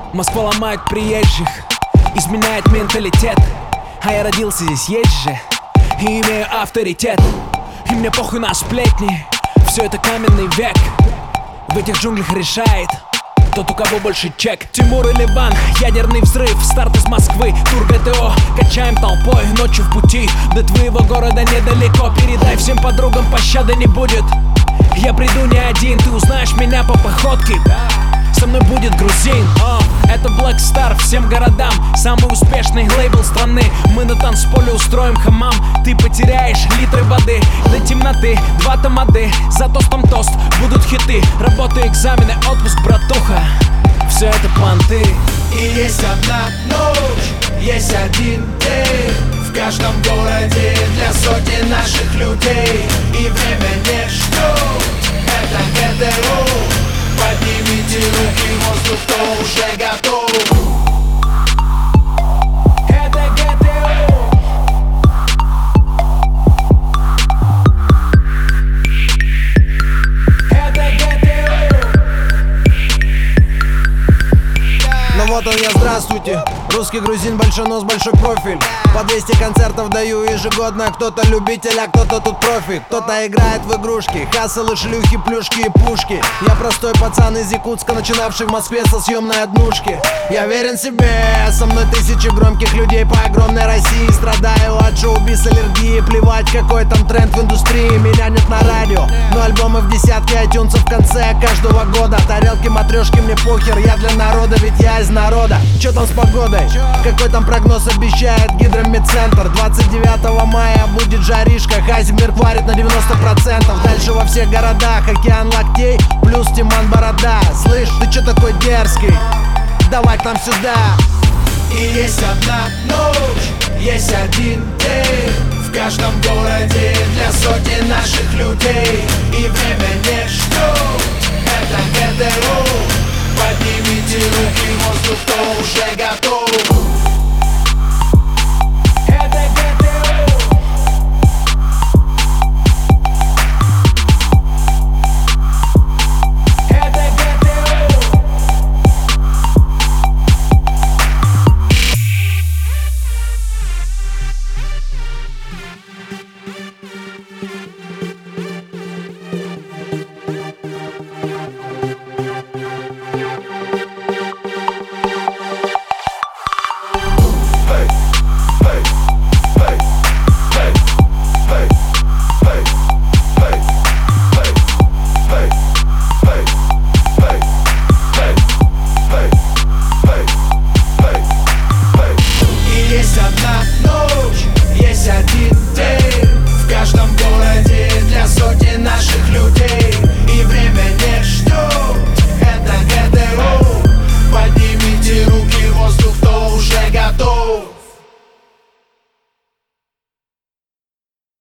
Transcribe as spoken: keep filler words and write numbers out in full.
Москва ломает приезжих, изменяет менталитет. А я родился здесь, есть же, и имею авторитет. И мне похуй на сплетни, все это каменный век. В этих джунглях решает тот, у кого больше чек. Тимур и Ливан, ядерный взрыв, старт из Москвы, тур ГТО, качаем толпой, ночью в пути. До твоего города недалеко, передай всем подругам, пощады не будет. Я приду не один, ты узнаешь меня по походке. Со мной будет грузин, oh, это Black Star всем городам. Самый успешный лейбл страны. Мы на танцполе устроим хамам. Ты потеряешь литры воды до темноты, два тамады. За тостом тост, будут хиты. Работа, экзамены, отпуск, братуха. Все это понты. И есть одна ночь, есть один день в каждом городе для сотни наших людей. И время не ждет, это ГТО. Поднимите руки в воздух, кто уже готов. Это ГТО. Это ГТО. Ну вот он я, здравствуйте. Русский грузин, большой нос, большой профиль. По двести концертов даю ежегодно. Кто-то любитель, а кто-то тут профи. Кто-то играет в игрушки, хасселы, шлюхи, плюшки и пушки. Я простой пацан из Якутска, начинавший в Москве со съемной однушки. Я верен себе, со мной тысячи громких людей по огромной России. Страдаю от шоу-биз аллергии, плевать какой там тренд в индустрии. Меня нет на радио, но альбомы в десятке айтюнсов в конце каждого года. Тарелки, матрешки, мне похер, я для народа, ведь я из народа. Чё там с погодой? Какой там прогноз обещает гидромедцентр? Двадцать девятого мая будет жаришка, Хайзенберг варит на девяносто процентов. Дальше во всех городах океан локтей, плюс Тиман Борода. Слышь, ты чё такой дерзкий? Давай к нам сюда. И есть одна ночь, есть один день в каждом городе для сотни наших людей. И время не ждет, это ГТО. Поднимите руки в воздух, кто уже готов.